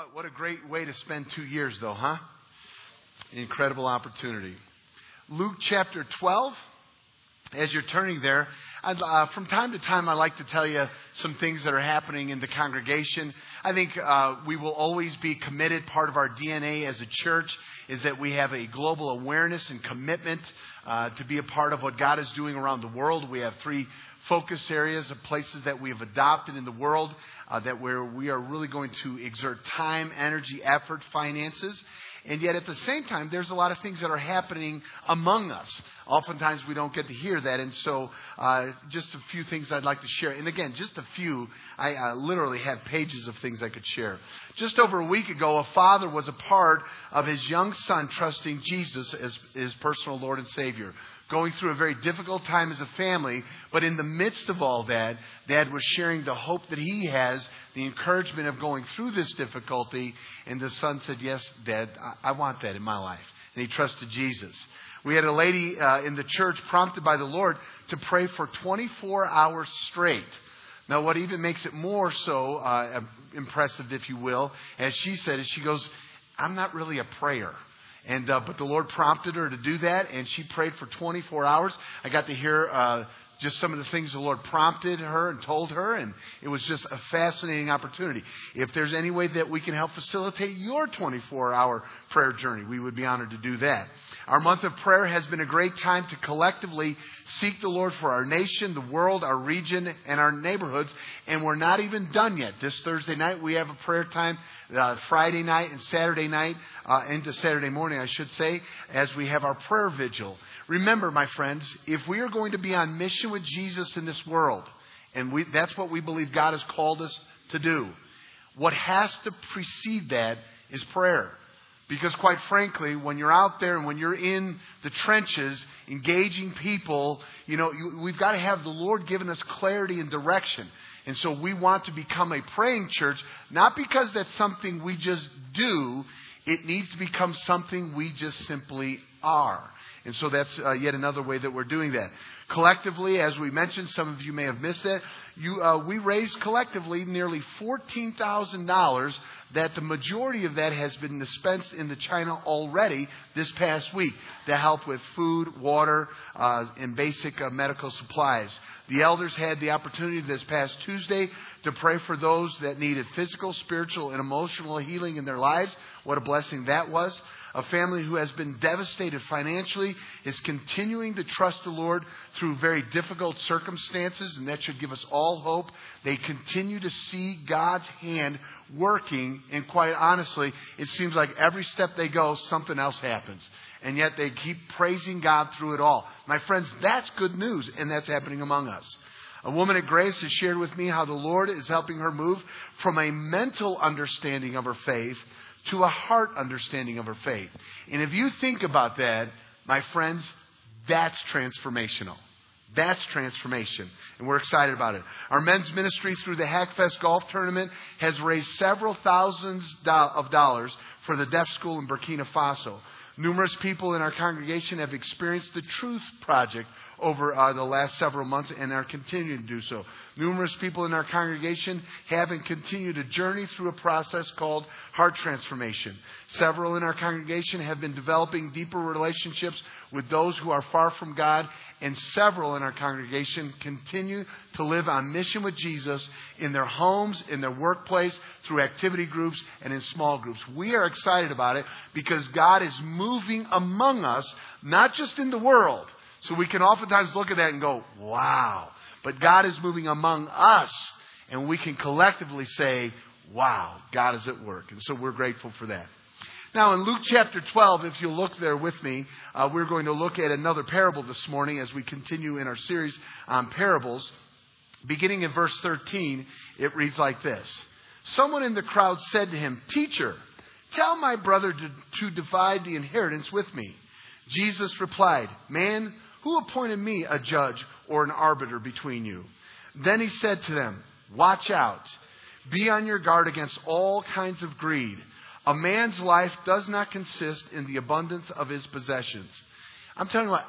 What a great way to spend 2 years, though, huh? Incredible opportunity. Luke chapter 12. As you're turning there, from time to time, I like to tell you some things that are happening in the congregation. I think we will always be committed. Part of our DNA as a church is that we have a global awareness and commitment to be a part of what God is doing around the world. We have 3 focus areas of places that we have adopted in the world where we are really going to exert time, energy, effort, finances. And yet at the same time, there's a lot of things that are happening among us. Oftentimes we don't get to hear that. And so just a few things I'd like to share. And again, just a few. I literally have pages of things I could share. Just over a week ago, a father was a part of his young son trusting Jesus as his personal Lord and Savior. Going through a very difficult time as a family, but in the midst of all that, Dad was sharing the hope that he has, the encouragement of going through this difficulty, and the son said, "Yes, Dad, I want that in my life." And he trusted Jesus. We had a lady in the church prompted by the Lord to pray for 24 hours straight. Now, what even makes it more so impressive, if you will, as she said, is she goes, "I'm not really a prayer." And but the Lord prompted her to do that, and she prayed for 24 hours. I got to hear just some of the things the Lord prompted her and told her, and it was just a fascinating opportunity. If there's any way that we can help facilitate your 24-hour prayer journey, we would be honored to do that. Our month of prayer has been a great time to collectively seek the Lord for our nation, the world, our region, and our neighborhoods. And we're not even done yet. This Thursday night, we have a prayer time, Friday night and Saturday night, into Saturday morning, I should say, as we have our prayer vigil. Remember, my friends, if we are going to be on mission with Jesus in this world, and that's what we believe God has called us to do, what has to precede that is prayer. Because quite frankly, when you're out there and when you're in the trenches, engaging people, we've got to have the Lord giving us clarity and direction. And so we want to become a praying church, not because that's something we just do. It needs to become something we just simply are. And so that's yet another way that we're doing that. Collectively, as we mentioned, some of you may have missed it, we raised collectively nearly $14,000 that the majority of that has been dispensed into China already this past week to help with food, water, and basic medical supplies. The elders had the opportunity this past Tuesday to pray for those that needed physical, spiritual, and emotional healing in their lives. What a blessing that was. A family who has been devastated financially is continuing to trust the Lord through very difficult circumstances, and that should give us all hope. They continue to see God's hand working, and quite honestly, it seems like every step they go, something else happens. And yet they keep praising God through it all. My friends, that's good news, and that's happening among us. A woman at Grace has shared with me how the Lord is helping her move from a mental understanding of her faith to a heart understanding of her faith. And if you think about that, my friends, that's transformational. That's transformation. And we're excited about it. Our men's ministry through the Hackfest Golf Tournament has raised several thousands of dollars for the deaf school in Burkina Faso. Numerous people in our congregation have experienced the Truth Project over the last several months and are continuing to do so. Numerous people in our congregation have and continue to journey through a process called heart transformation. Several in our congregation have been developing deeper relationships with those who are far from God, and several in our congregation continue to live on mission with Jesus in their homes, in their workplace, through activity groups, and in small groups. We are excited about it because God is moving among us, not just in the world. So we can oftentimes look at that and go, wow. But God is moving among us, and we can collectively say, wow, God is at work. And so we're grateful for that. Now in Luke chapter 12, if you'll look there with me, we're going to look at another parable this morning as we continue in our series on parables. Beginning in verse 13, it reads like this. Someone in the crowd said to him, "Teacher, tell my brother to divide the inheritance with me." Jesus replied, "Man, who appointed me a judge or an arbiter between you?" Then he said to them, "Watch out. Be on your guard against all kinds of greed. A man's life does not consist in the abundance of his possessions." I'm telling you what,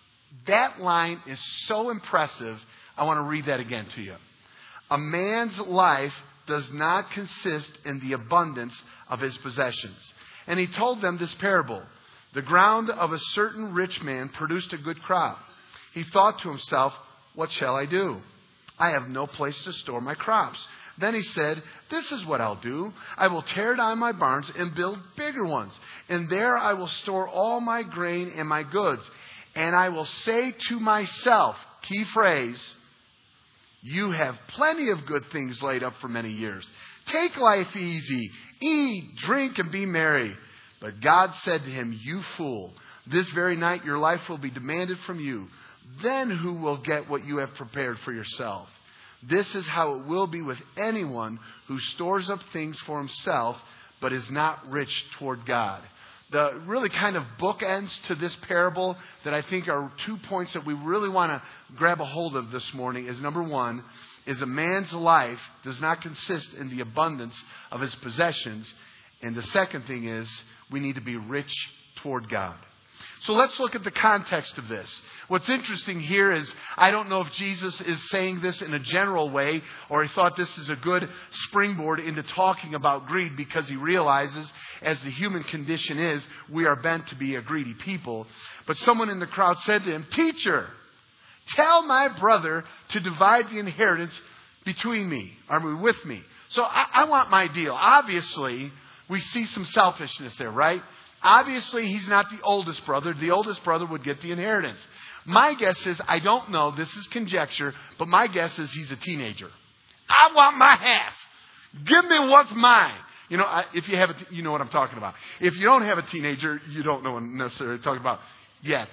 that line is so impressive. I want to read that again to you. A man's life does not consist in the abundance of his possessions. And he told them this parable. The ground of a certain rich man produced a good crop. He thought to himself, what shall I do? I have no place to store my crops. Then he said, this is what I'll do. I will tear down my barns and build bigger ones. And there I will store all my grain and my goods. And I will say to myself, key phrase, you have plenty of good things laid up for many years. Take life easy. Eat, drink, and be merry. But God said to him, you fool, this very night your life will be demanded from you. Then who will get what you have prepared for yourself? This is how it will be with anyone who stores up things for himself, but is not rich toward God. The really kind of bookends to this parable that I think are 2 points that we really want to grab a hold of this morning is, number one, is a man's life does not consist in the abundance of his possessions. And the second thing is we need to be rich toward God. So let's look at the context of this. What's interesting here is I don't know if Jesus is saying this in a general way or he thought this is a good springboard into talking about greed because he realizes, as the human condition is, we are bent to be a greedy people. But someone in the crowd said to him, Teacher, tell my brother to divide the inheritance between me, or with me. So I want my deal. Obviously, we see some selfishness there, right? Obviously, he's not the oldest brother. The oldest brother would get the inheritance. My guess is, I don't know, this is conjecture, but my guess is he's a teenager. I want my half. Give me what's mine. You know, if you have you know what I'm talking about. If you don't have a teenager, you don't know what I'm necessarily talking about yet.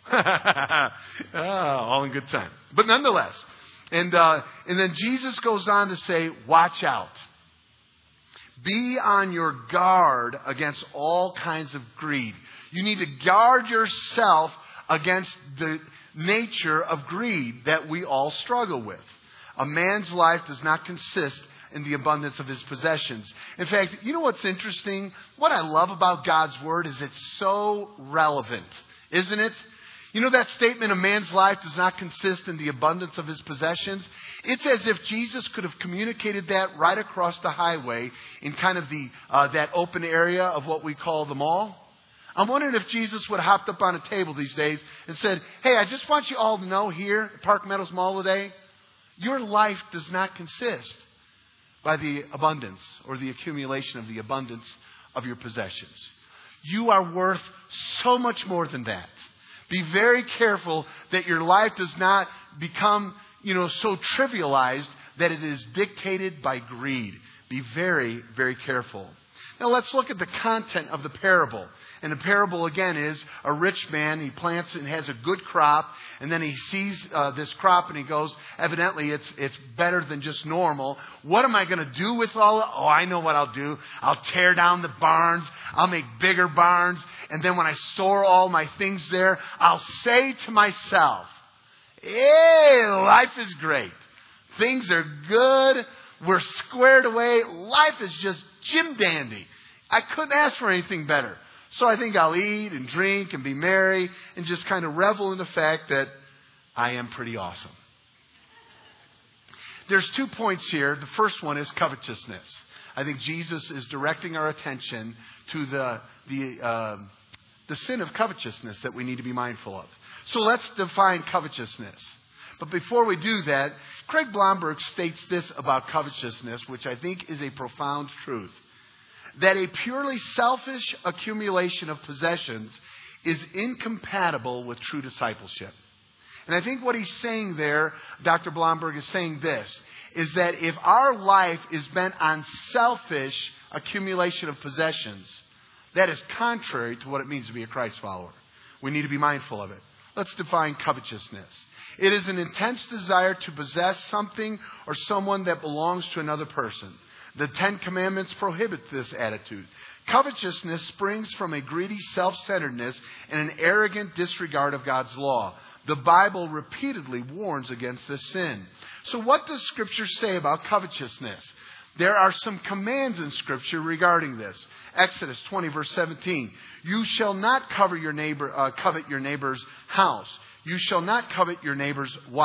All in good time. But nonetheless, and then Jesus goes on to say, watch out. Be on your guard against all kinds of greed. You need to guard yourself against the nature of greed that we all struggle with. A man's life does not consist in the abundance of his possessions. In fact, you know what's interesting? What I love about God's Word is it's so relevant, isn't it? You know that statement, a man's life does not consist in the abundance of his possessions? It's as if Jesus could have communicated that right across the highway in kind of the that open area of what we call the mall. I'm wondering if Jesus would have hopped up on a table these days and said, hey, I just want you all to know here at Park Meadows Mall today, your life does not consist by the abundance or the accumulation of the abundance of your possessions. You are worth so much more than that. Be very careful that your life does not become, so trivialized that it is dictated by greed. Be very, very careful. Now let's look at the content of the parable. And the parable again is a rich man. He plants and has a good crop. And then he sees this crop and he goes, evidently it's better than just normal. What am I going to do with all of it? Oh, I know what I'll do. I'll tear down the barns. I'll make bigger barns. And then when I store all my things there, I'll say to myself, hey, life is great. Things are good. We're squared away. Life is just Jim dandy. I couldn't ask for anything better. So I think I'll eat and drink and be merry and just kind of revel in the fact that I am pretty awesome. There's 2 points here. The first one is covetousness. I think Jesus is directing our attention to the sin of covetousness that we need to be mindful of. So let's define covetousness. But before we do that, Craig Blomberg states this about covetousness, which I think is a profound truth. That a purely selfish accumulation of possessions is incompatible with true discipleship. And I think what he's saying there, Dr. Blomberg is saying this, is that if our life is bent on selfish accumulation of possessions, that is contrary to what it means to be a Christ follower. We need to be mindful of it. Let's define covetousness. It is an intense desire to possess something or someone that belongs to another person. The 10 Commandments prohibit this attitude. Covetousness springs from a greedy self-centeredness and an arrogant disregard of God's law. The Bible repeatedly warns against this sin. So what does Scripture say about covetousness? There are some commands in Scripture regarding this. Exodus 20, verse 17. You shall not covet your neighbor's house. You shall not covet your neighbor's wife,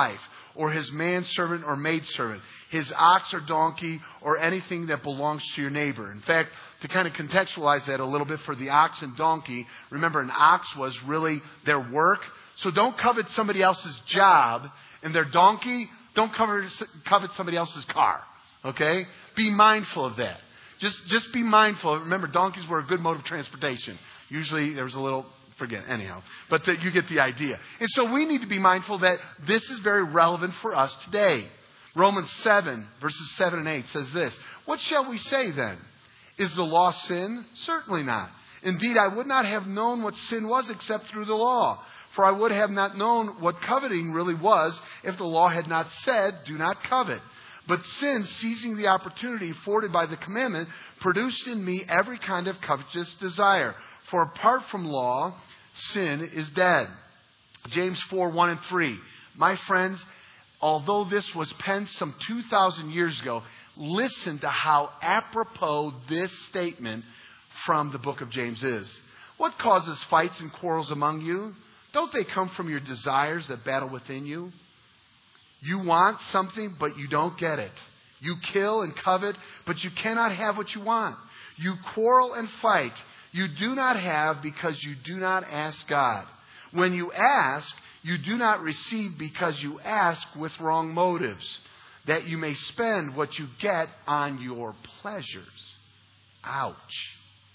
or his manservant or maidservant, his ox or donkey, or anything that belongs to your neighbor. In fact, to kind of contextualize that a little bit for the ox and donkey, remember an ox was really their work. So don't covet somebody else's job, and their donkey, don't covet somebody else's car. Okay? Be mindful of that. Just be mindful. Remember, donkeys were a good mode of transportation. Usually there was a little, anyhow. But you get the idea. And so we need to be mindful that this is very relevant for us today. Romans 7, verses 7 and 8 says this. What shall we say then? Is the law sin? Certainly not. Indeed, I would not have known what sin was except through the law. For I would have not known what coveting really was if the law had not said, do not covet. But sin, seizing the opportunity afforded by the commandment, produced in me every kind of covetous desire. For apart from law, sin is dead. James 4, 1 and 3. My friends, although this was penned some 2,000 years ago, listen to how apropos this statement from the book of James is. What causes fights and quarrels among you? Don't they come from your desires that battle within you? You want something, but you don't get it. You kill and covet, but you cannot have what you want. You quarrel and fight. You do not have because you do not ask God. When you ask, you do not receive because you ask with wrong motives, that you may spend what you get on your pleasures. Ouch.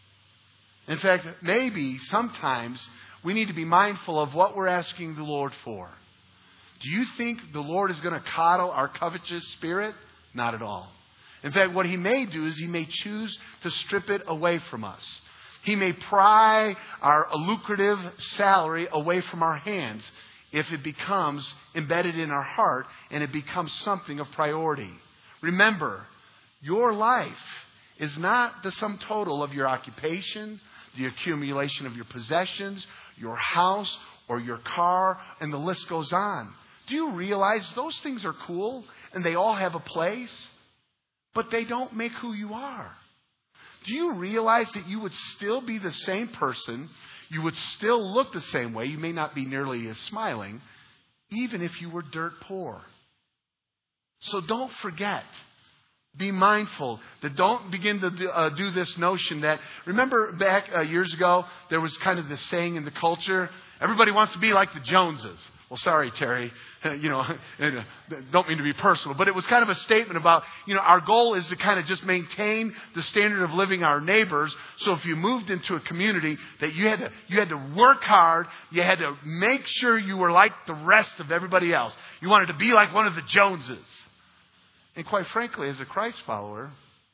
In fact, maybe sometimes we need to be mindful of what we're asking the Lord for. Do you think the Lord is going to coddle our covetous spirit? Not at all. In fact, what He may do is He may choose to strip it away from us. He may pry our lucrative salary away from our hands if it becomes embedded in our heart and it becomes something of priority. Remember, your life is not the sum total of your occupation, the accumulation of your possessions, your house, or your car, and the list goes on. Do you realize those things are cool and they all have a place, but they don't make who you are? Do you realize that you would still be the same person, you would still look the same way, you may not be nearly as smiling, even if you were dirt poor? So don't forget. Be mindful that don't begin to do this notion that, remember back years ago, there was kind of this saying in the culture, everybody wants to be like the Joneses. Well, sorry, Terry, don't mean to be personal, but it was kind of a statement about, our goal is to kind of just maintain the standard of living our neighbors. So if you moved into a community that you had to work hard, you had to make sure you were like the rest of everybody else. You wanted to be like one of the Joneses. And quite frankly, as a Christ follower,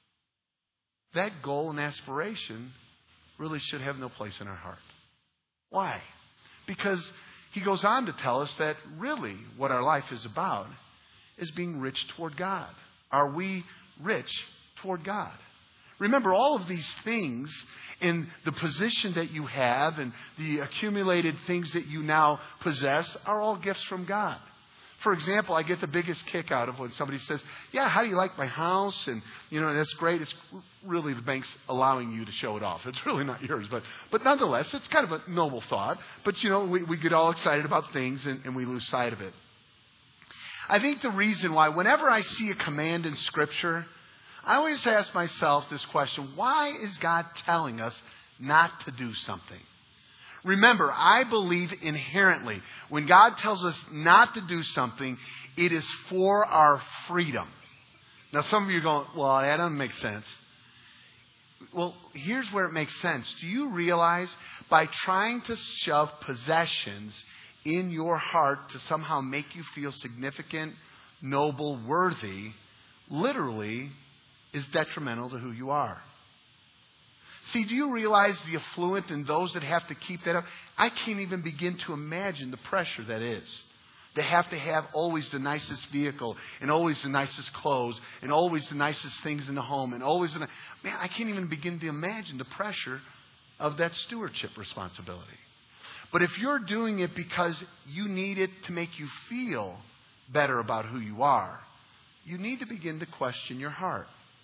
that goal and aspiration really should have no place in our heart. Why? Because He goes on to tell us that really what our life is about is being rich toward God. Are we rich toward God? Remember, all of these things in the position that you have and the accumulated things that you now possess are all gifts from God. For example, I get the biggest kick out of when somebody says, yeah, how do you like my house? And, that's great. It's really the bank's allowing you to show it off. It's really not yours. But nonetheless, it's kind of a noble thought. But, we get all excited about things and we lose sight of it. I think the reason why, whenever I see a command in Scripture, I always ask myself this question: why is God telling us not to do something? Remember, I believe inherently, when God tells us not to do something, it is for our freedom. Now, some of you are going, well, that doesn't make sense. Well, here's where it makes sense. Do you realize by trying to shove possessions in your heart to somehow make you feel significant, noble, worthy, literally is detrimental to who you are? See, do you realize the affluent and those that have to keep that up? I can't even begin to imagine the pressure that is. They have to have always the nicest vehicle and always the nicest clothes and always the nicest things in the home and always man, I can't even begin to imagine the pressure of that stewardship responsibility. But if you're doing it because you need it to make you feel better about who you are, you need to begin to question your heart.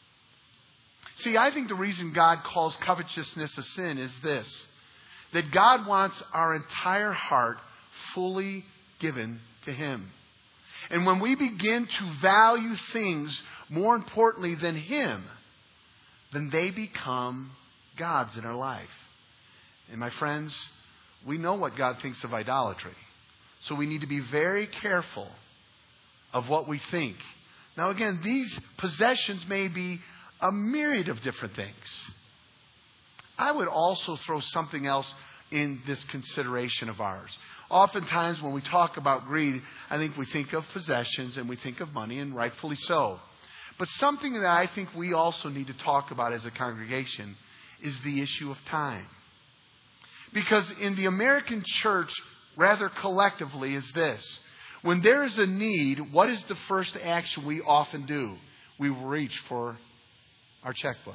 See, I think the reason God calls covetousness a sin is this: that God wants our entire heart fully given to Him. And when we begin to value things more importantly than Him, then they become gods in our life. And my friends, we know what God thinks of idolatry. So we need to be very careful of what we think. Now again, these possessions may be a myriad of different things. I would also throw something else in this consideration of ours. Oftentimes when we talk about greed, I think we think of possessions and we think of money, and rightfully so. But something that I think we also need to talk about as a congregation is the issue of time. Because in the American church, rather collectively, is this. When there is a need, what is the first action we often do? We reach for our checkbook.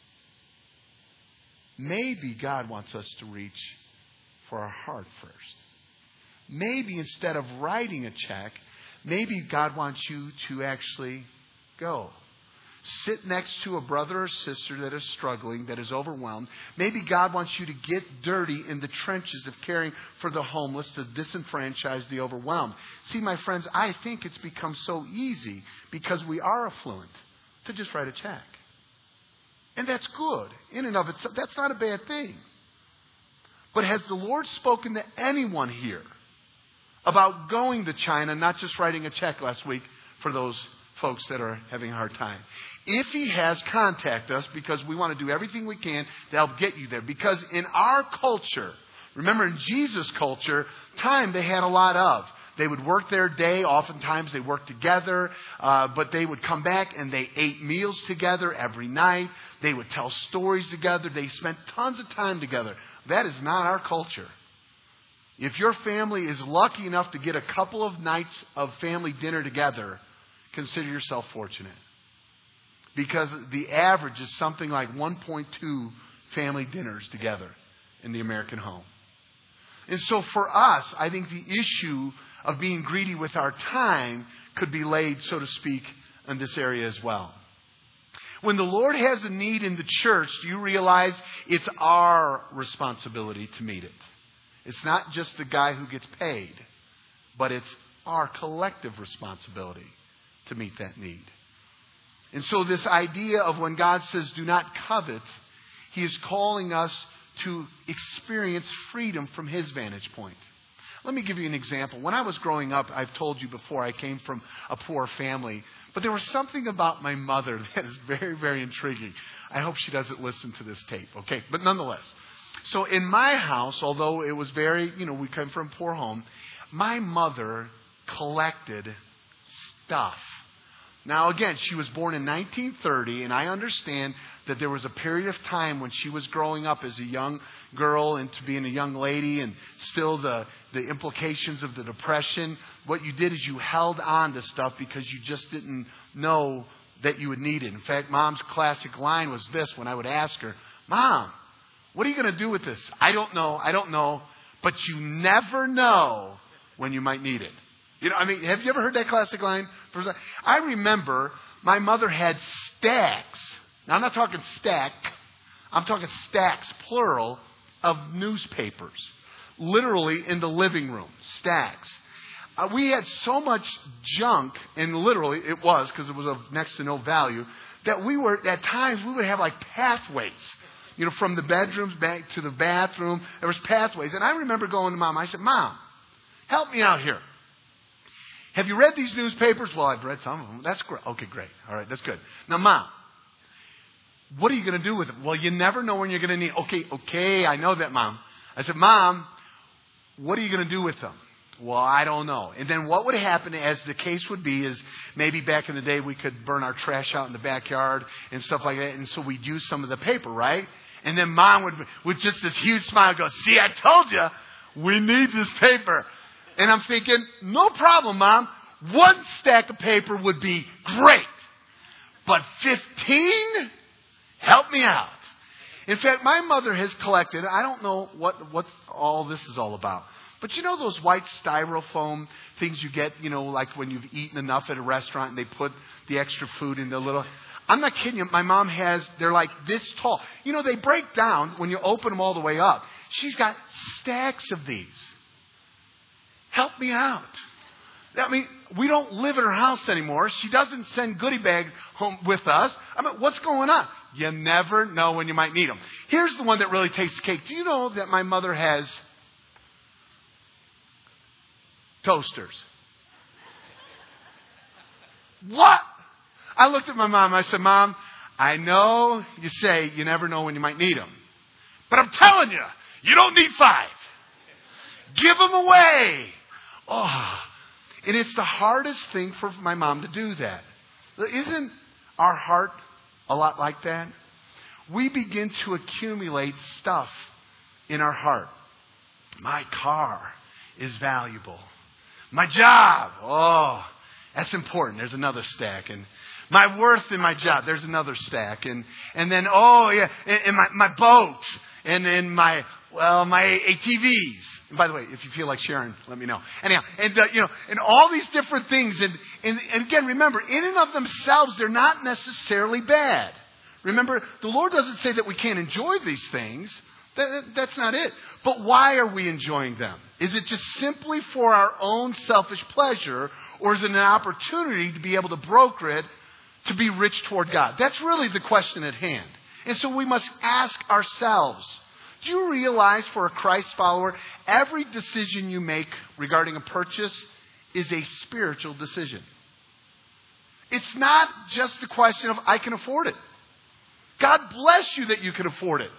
Maybe God wants us to reach for our heart first. Maybe instead of writing a check, maybe God wants you to actually go. Sit next to a brother or sister that is struggling, that is overwhelmed. Maybe God wants you to get dirty in the trenches of caring for the homeless, to disenfranchise the overwhelmed. See, my friends, I think it's become so easy because we are affluent to just write a check. And that's good in and of itself. That's not a bad thing. But has the Lord spoken to anyone here about going to China, not just writing a check last week for those folks that are having a hard time? If He has, contact us, because we want to do everything we can to help get you there. Because in our culture, remember in Jesus' culture, time they had a lot of. They would work their day. Oftentimes they worked together. But they would come back and they ate meals together every night. They would tell stories together. They spent tons of time together. That is not our culture. If your family is lucky enough to get a couple of nights of family dinner together, consider yourself fortunate. Because the average is something like 1.2 family dinners together in the American home. And so for us, I think the issue of being greedy with our time could be laid, so to speak, in this area as well. When the Lord has a need in the church, do you realize it's our responsibility to meet it? It's not just the guy who gets paid, but it's our collective responsibility to meet that need. And so this idea of when God says do not covet, He is calling us to experience freedom from His vantage point. Let me give you an example. When I was growing up, I've told you before, I came from a poor family. But there was something about my mother that is very, very intriguing. I hope she doesn't listen to this tape, okay? But nonetheless. So in my house, although it was very, we came from a poor home, my mother collected stuff. Now, again, she was born in 1930, and I understand that there was a period of time when she was growing up as a young girl into being a young lady, and still the implications of the Depression. What you did is you held on to stuff because you just didn't know that you would need it. In fact, Mom's classic line was this when I would ask her, Mom, what are you going to do with this? I don't know, but you never know when you might need it. Have you ever heard that classic line? I remember my mother had stacks. Now, I'm not talking stack. I'm talking stacks, plural, of newspapers. Literally in the living room. Stacks. We had so much junk, and literally it was, because it was of next to no value, that at times we would have like pathways. From the bedrooms back to the bathroom. There was pathways. And I remember going to Mom. I said, Mom, help me out here. Have you read these newspapers? Well, I've read some of them. That's great. Okay, great. All right, that's good. Now, Mom, what are you going to do with them? Well, you never know when you're going to need. Okay, I know that, Mom. I said, Mom, what are you going to do with them? Well, I don't know. And then what would happen, as the case would be, is maybe back in the day we could burn our trash out in the backyard and stuff like that. And so we'd use some of the paper, right? And then Mom would, with just this huge smile, go, see, I told you, we need this paper. And I'm thinking, no problem, Mom. One stack of paper would be great. But 15? Help me out. In fact, my mother has collected, I don't know what all this is all about. But those white styrofoam things you get, like when you've eaten enough at a restaurant and they put the extra food in the little... I'm not kidding you. My mom they're like this tall. They break down when you open them all the way up. She's got stacks of these. Help me out. I mean, we don't live in her house anymore. She doesn't send goodie bags home with us. I mean, what's going on? You never know when you might need them. Here's the one that really takes the cake. Do you know that my mother has toasters? What? I looked at my mom. I said, Mom, I know you say you never know when you might need them. But I'm telling you, you don't need 5. Give them away. Oh, and it's the hardest thing for my mom to do that. Isn't our heart a lot like that? We begin to accumulate stuff in our heart. My car is valuable. My job, oh, that's important. There's another stack. And my worth in my job, there's another stack. And then, oh yeah, and my boat. And my ATVs. And by the way, if you feel like sharing, let me know. Anyhow, and all these different things. And again, remember, in and of themselves, they're not necessarily bad. Remember, the Lord doesn't say that we can't enjoy these things. That's not it. But why are we enjoying them? Is it just simply for our own selfish pleasure, or is it an opportunity to be able to broker it to be rich toward God? That's really the question at hand. And so we must ask ourselves, do you realize for a Christ follower, every decision you make regarding a purchase is a spiritual decision? It's not just a question of, I can afford it. God bless you that you can afford it.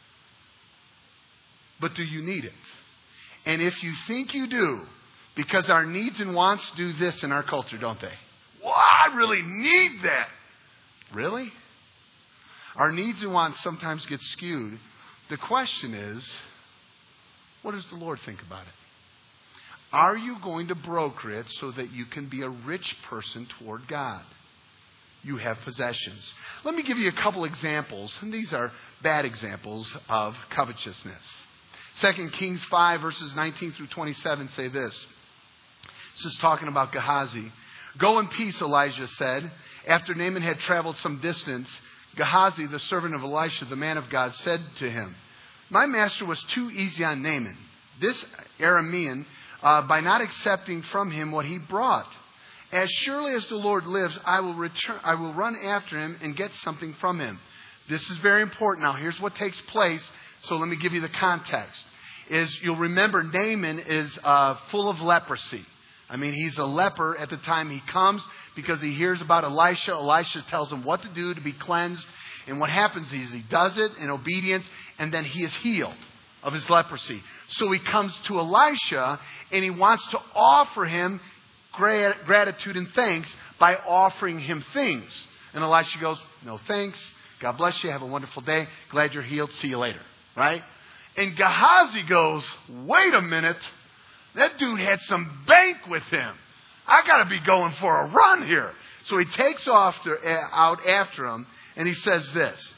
But do you need it? And if you think you do, because our needs and wants do this in our culture, don't they? Well, I really need that. Really? Our needs and wants sometimes get skewed. The question is, what does the Lord think about it? Are you going to broker it so that you can be a rich person toward God? You have possessions. Let me give you a couple examples, and these are bad examples of covetousness. 2 Kings 5 verses 19 through 27 say this. This is talking about Gehazi. Go in peace, Elijah said. After Naaman had traveled some distance, Gehazi, the servant of Elisha, the man of God, said to him, my master was too easy on Naaman, this Aramean, by not accepting from him what he brought. As surely as the Lord lives, I will run after him and get something from him. This is very important. Now, here's what takes place. So let me give you the context. You'll remember Naaman is full of leprosy. I mean, he's a leper at the time he comes because he hears about Elisha. Elisha tells him what to do to be cleansed. And what happens is he does it in obedience, and then he is healed of his leprosy. So he comes to Elisha, and he wants to offer him gratitude and thanks by offering him things. And Elisha goes, no thanks. God bless you. Have a wonderful day. Glad you're healed. See you later. Right? And Gehazi goes, wait a minute. That dude had some bank with him. I got to be going for a run here. So he takes out after him, and he says this.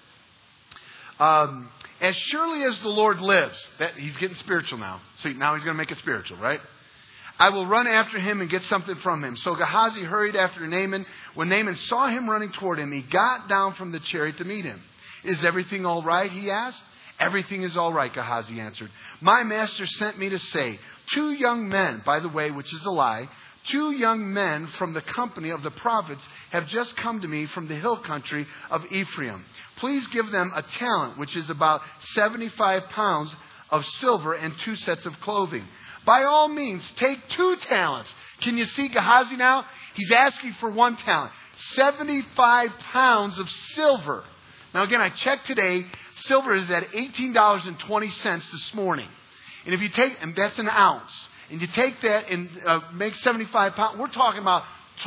As surely as the Lord lives, he's getting spiritual now. See, now he's going to make it spiritual, right? I will run after him and get something from him. So Gehazi hurried after Naaman. When Naaman saw him running toward him, he got down from the chariot to meet him. Is everything all right? He asked. Everything is all right, Gehazi answered. My master sent me to say, 2 young men, by the way, which is a lie, 2 young men from the company of the prophets have just come to me from the hill country of Ephraim. Please give them a talent, which is about 75 pounds of silver and 2 sets of clothing. By all means, take 2 talents. Can you see Gehazi now? He's asking for 1 talent. 75 pounds of silver. Now again, I checked today. Silver is at $18.20 this morning. And if you take, and that's an ounce, and you take that and make 75 pounds, we're talking about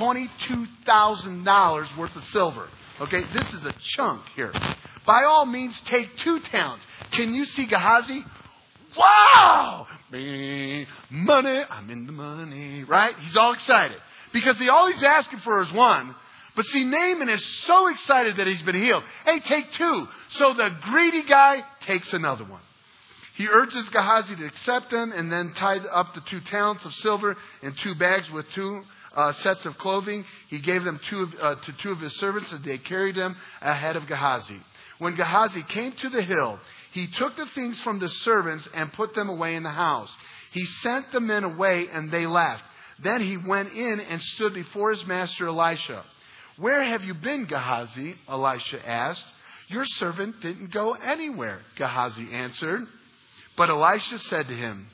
$22,000 worth of silver. Okay, this is a chunk here. By all means, take 2 talents. Can you see Gehazi? Wow! Money, I'm in the money. Right? He's all excited. Because all he's asking for is 1. But see, Naaman is so excited that he's been healed. Hey, take 2. So the greedy guy takes another one. He urges Gehazi to accept them and then tied up the 2 talents of silver in 2 bags with 2 sets of clothing. He gave them to 2 of his servants and they carried them ahead of Gehazi. When Gehazi came to the hill, he took the things from the servants and put them away in the house. He sent the men away and they left. Then he went in and stood before his master Elisha. "Where have you been, Gehazi?" Elisha asked. "Your servant didn't go anywhere," Gehazi answered. But Elisha said to him,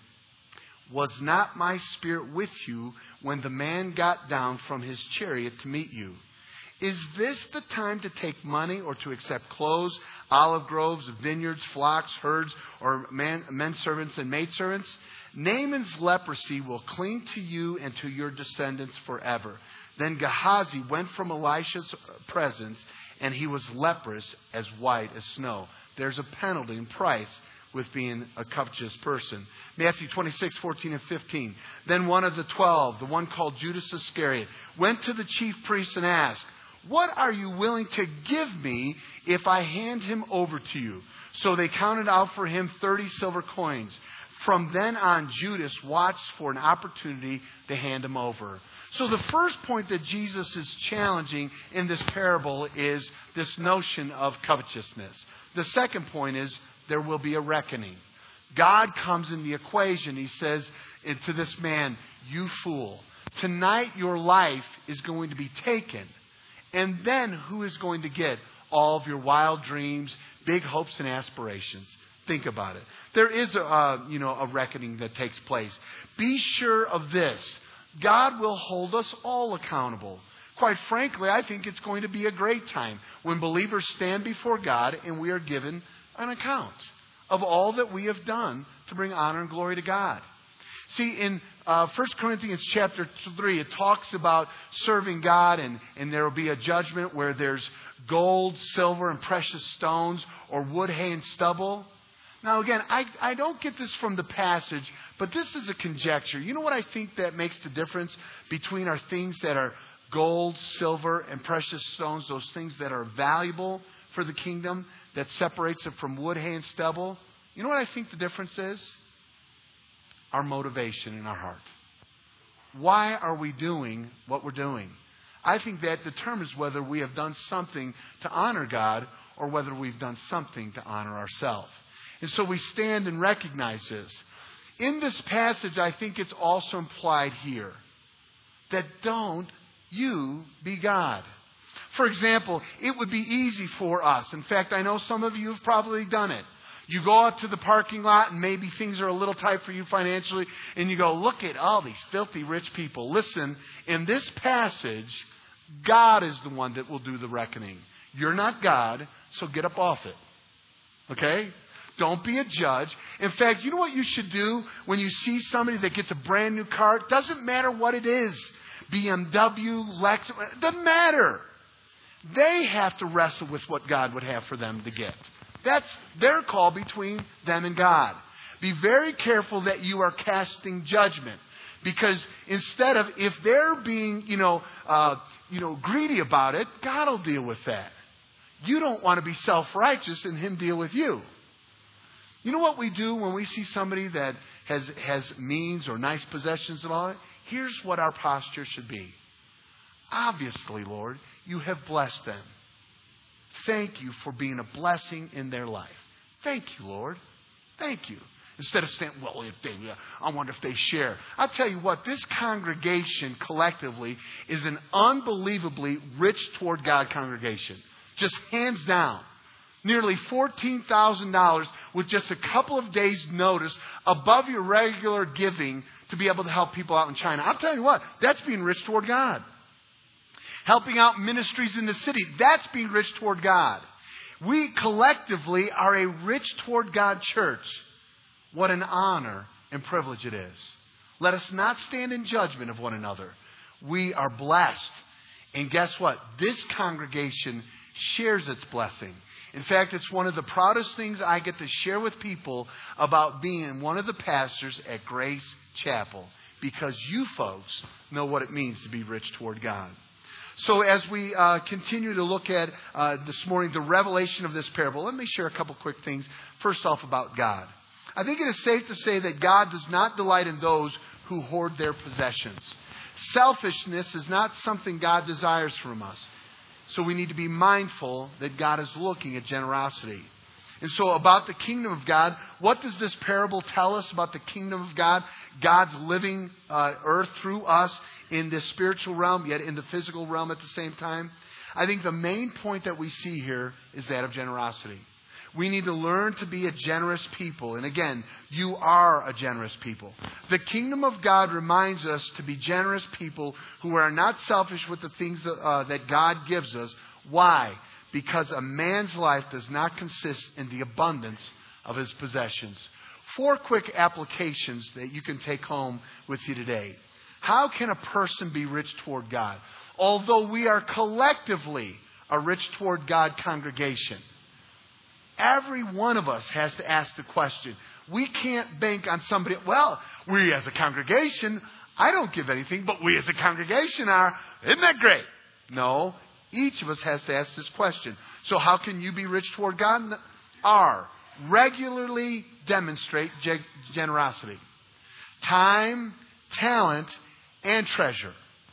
"Was not my spirit with you when the man got down from his chariot to meet you? Is this the time to take money or to accept clothes, olive groves, vineyards, flocks, herds, or men servants and maidservants? Naaman's leprosy will cling to you and to your descendants forever." Then Gehazi went from Elisha's presence, and he was leprous as white as snow. There's a penalty and price with being a covetous person. Matthew 26:14 and 15. Then one of the 12, the one called Judas Iscariot, went to the chief priests and asked, "What are you willing to give me if I hand him over to you?" So they counted out for him 30 silver coins. From then on, Judas watched for an opportunity to hand him over. So the first point that Jesus is challenging in this parable is this notion of covetousness. The second point is there will be a reckoning. God comes in the equation. He says to this man, "You fool, tonight your life is going to be taken. And then who is going to get all of your wild dreams, big hopes and aspirations?" Think about it. There is a reckoning that takes place. Be sure of this. God will hold us all accountable. Quite frankly, I think it's going to be a great time when believers stand before God and we are given an account of all that we have done to bring honor and glory to God. See, in 1 Corinthians chapter 3, it talks about serving God, and there will be a judgment where there's gold, silver, and precious stones, or wood, hay, and stubble. Now, again, I don't get this from the passage, but this is a conjecture. You know what I think that makes the difference between our things that are gold, silver, and precious stones, those things that are valuable for the kingdom, that separates it from wood, hay, and stubble? You know what I think the difference is? Our motivation in our heart. Why are we doing what we're doing? I think that determines whether we have done something to honor God or whether we've done something to honor ourselves. And so we stand and recognize this. In this passage, I think it's also implied here that don't you be God. For example, it would be easy for us. In fact, I know some of you have probably done it. You go out to the parking lot and maybe things are a little tight for you financially, and you go, "Look at all these filthy rich people." Listen, in this passage, God is the one that will do the reckoning. You're not God, so get up off it. Okay? Don't be a judge. In fact, you know what you should do when you see somebody that gets a brand new car? It doesn't matter what it is. BMW, Lexus, it doesn't matter. They have to wrestle with what God would have for them to get. That's their call between them and God. Be very careful that you are casting judgment. Because instead of, if they're being, greedy about it, God will deal with that. You don't want to be self-righteous and Him deal with you. You know what we do when we see somebody that has means or nice possessions and all that? Here's what our posture should be. Obviously, Lord, you have blessed them. Thank you for being a blessing in their life. Thank you, Lord. Thank you. Instead of saying, I wonder if they share. I'll tell you what, this congregation collectively is an unbelievably rich toward God congregation. Just hands down. Nearly $14,000 with just a couple of days' notice above your regular giving to be able to help people out in China. I'll tell you what, that's being rich toward God. Helping out ministries in the city, that's being rich toward God. We collectively are a rich toward God church. What an honor and privilege it is. Let us not stand in judgment of one another. We are blessed. And guess what? This congregation shares its blessing. In fact, it's one of the proudest things I get to share with people about being one of the pastors at Grace Chapel. Because you folks know what it means to be rich toward God. So as we continue to look at this morning the revelation of this parable, let me share a couple quick things. First off, about God. I think it is safe to say that God does not delight in those who hoard their possessions. Selfishness is not something God desires from us. So we need to be mindful that God is looking at generosity. And so about the kingdom of God, what does this parable tell us about the kingdom of God? God's living earth through us in this spiritual realm, yet in the physical realm at the same time. I think the main point that we see here is that of generosity. We need to learn to be a generous people. And again, you are a generous people. The kingdom of God reminds us to be generous people who are not selfish with the things that God gives us. Why? Because a man's life does not consist in the abundance of his possessions. 4 quick applications that you can take home with you today. How can a person be rich toward God? Although we are collectively a rich toward God congregation, every one of us has to ask the question. We can't bank on somebody. Well, we as a congregation, I don't give anything, but we as a congregation are. Isn't that great? No. Each of us has to ask this question. So how can you be rich toward God? Regularly demonstrate generosity. Time, talent, and treasure.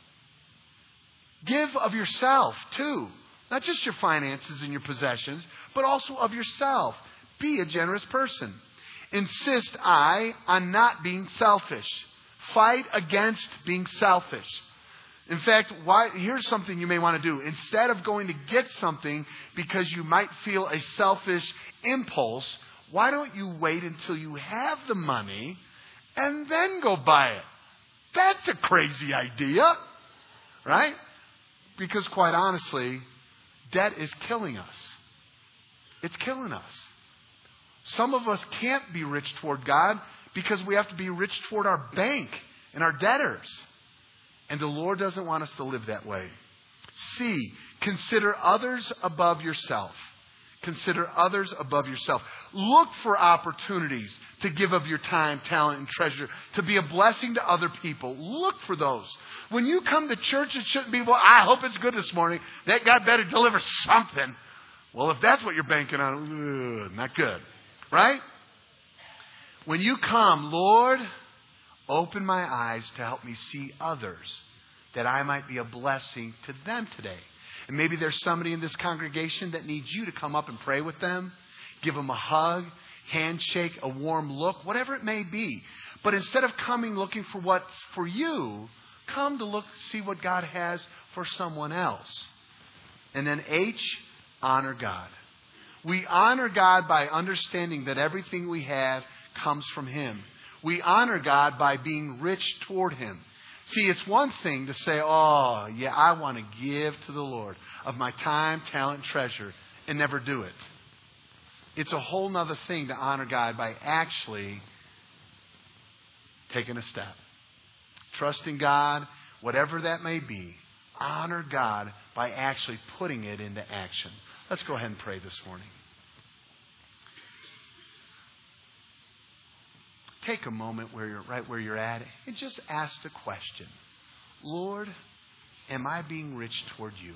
Give of yourself too. Not just your finances and your possessions, but also of yourself. Be a generous person. Insist on not being selfish. Fight against being selfish. In fact, here's something you may want to do. Instead of going to get something because you might feel a selfish impulse, why don't you wait until you have the money and then go buy it? That's a crazy idea, right? Because quite honestly, debt is killing us. It's killing us. Some of us can't be rich toward God because we have to be rich toward our bank and our debtors. And the Lord doesn't want us to live that way. C, consider others above yourself. Consider others above yourself. Look for opportunities to give of your time, talent, and treasure, to be a blessing to other people. Look for those. When you come to church, it shouldn't be, well, I hope it's good this morning. That God better deliver something. Well, if that's what you're banking on, not good. Right? When you come, Lord, open my eyes to help me see others, that I might be a blessing to them today. And maybe there's somebody in this congregation that needs you to come up and pray with them, give them a hug, handshake, a warm look, whatever it may be. But instead of coming looking for what's for you, come to see what God has for someone else. And then H, honor God. We honor God by understanding that everything we have comes from Him. We honor God by being rich toward Him. See, it's one thing to say, oh, yeah, I want to give to the Lord of my time, talent, and treasure, and never do it. It's a whole other thing to honor God by actually taking a step. Trusting God, whatever that may be. Honor God by actually putting it into action. Let's go ahead and pray this morning. Take a moment right where you're at and just ask the question, Lord, am I being rich toward you?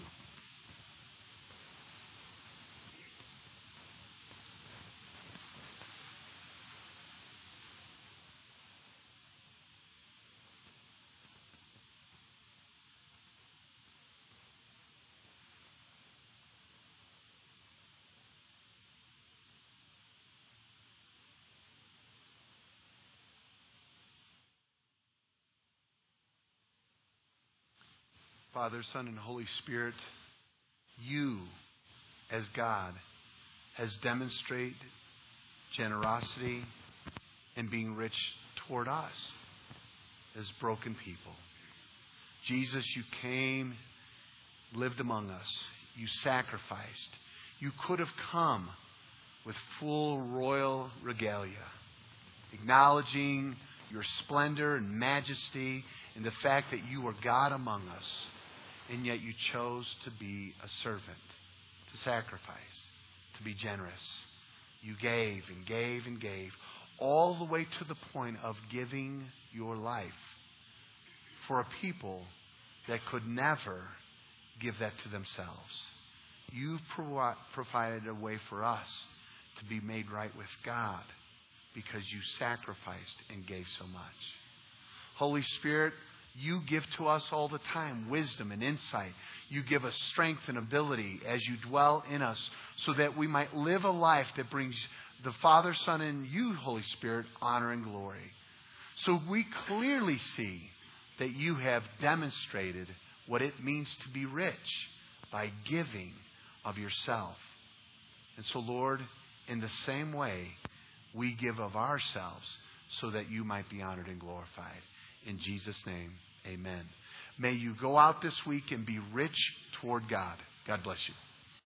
Father, Son, and Holy Spirit, you, as God, has demonstrated generosity and being rich toward us as broken people. Jesus, you came, lived among us. You sacrificed. You could have come with full royal regalia, acknowledging your splendor and majesty and the fact that you were God among us. And yet you chose to be a servant, to sacrifice, to be generous. You gave and gave and gave, all the way to the point of giving your life for a people that could never give that to themselves. You provided a way for us to be made right with God because you sacrificed and gave so much. Holy Spirit, you give to us all the time wisdom and insight. You give us strength and ability as you dwell in us so that we might live a life that brings the Father, Son, and you, Holy Spirit, honor and glory. So we clearly see that you have demonstrated what it means to be rich by giving of yourself. And so, Lord, in the same way, we give of ourselves so that you might be honored and glorified. In Jesus' name, amen. May you go out this week and be rich toward God. God bless you.